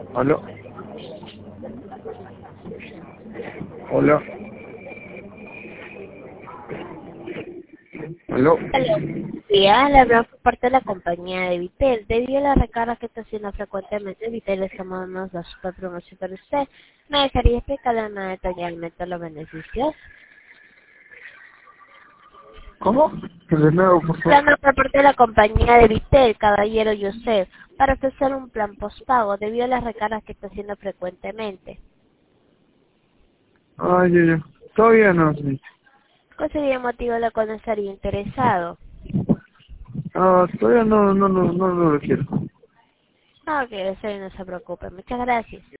¿Aló? Hola. ¿Aló? Hola, días, le hablamos por parte de la compañía de Vitel. Debido a la recarga que está haciendo frecuentemente, Vitel estamos dando una super promoción para usted. ¿Me dejaría explicarle más detalladamente los beneficios? ¿Cómo? De nuevo, por favor. Hablamos por parte de la compañía de Vitel, caballero Joseph, para ofrecer un plan postpago debido a las recargas que está haciendo frecuentemente. Ay, ya. Todavía no, sí. ¿Cuál sería el motivo de lo cual no estaría interesado? Todavía no lo quiero. Ok, eso no se preocupe. Muchas gracias.